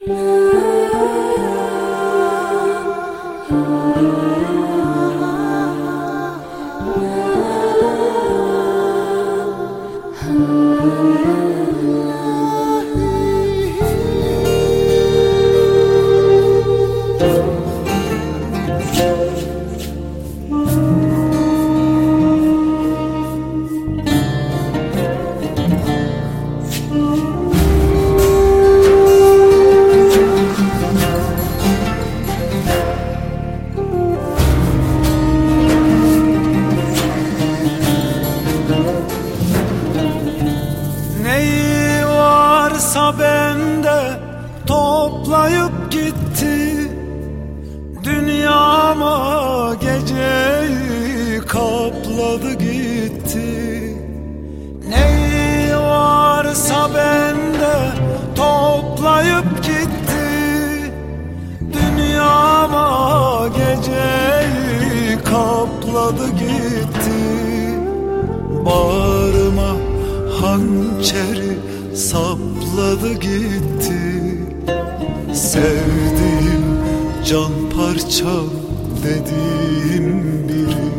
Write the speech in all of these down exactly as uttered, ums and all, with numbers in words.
Neyi varsa bende toplayıp gitti, dünyama geceyi kapladı gitti. Neyi varsa bende toplayıp gitti, dünyama geceyi kapladı gitti. Bağrıma hançeri sapladı gitti, sevdiğim can parçam dediğim biri.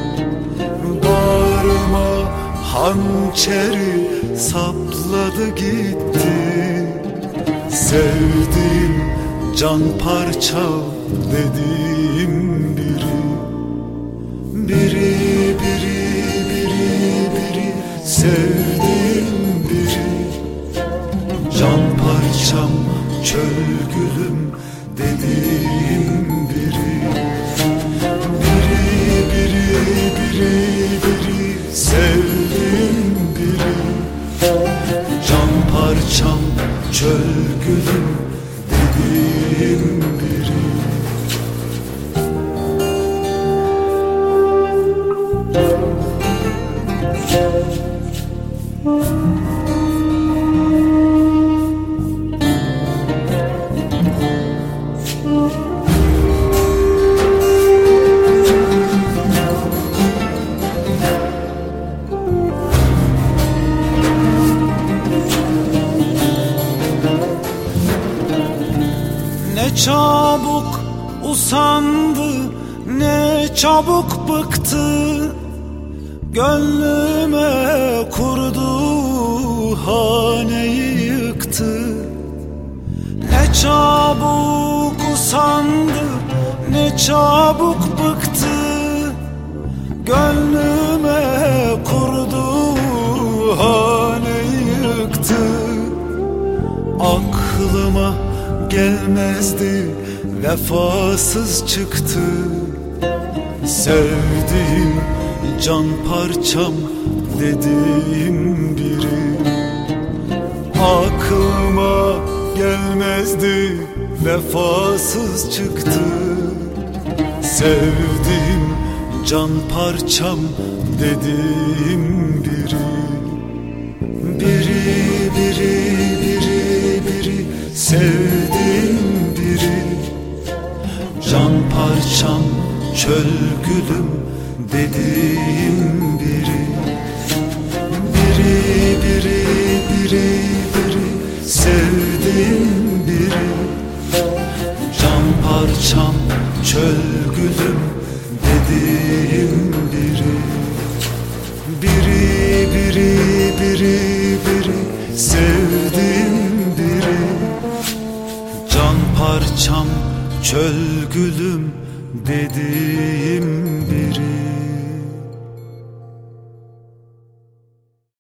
Bağrıma hançeri sapladı gitti, sevdiğim can parçam dediğim biri. Biri biri biri biri sevdiğim biri, can parçam çöl gülüm dediğim biri. Biri biri biri biri sevdiğim biri, can parçam çöl gülüm dediğim biri. Ne çabuk usandı, ne çabuk bıktı, gönlüme kurdu haneyi yıktı. Ne çabuk usandı, ne çabuk bıktı, gönlüme kurdu haneyi yıktı. Aklıma gelmezdi, vefasız çıktı, sevdiğim can parçam dediğim biri. Aklıma gelmezdi, vefasız çıktı, sevdiğim can parçam dediğim biri. Biri biri biri biri sevdiğim biri, can parçam çöl gülüm dediğim biri. Biri biri biri biri sevdiğim biri, can parçam çöl gülüm dediğim biri. Biri biri biri biri sevdiğim biri, can parçam çöl gülüm dediğim biri.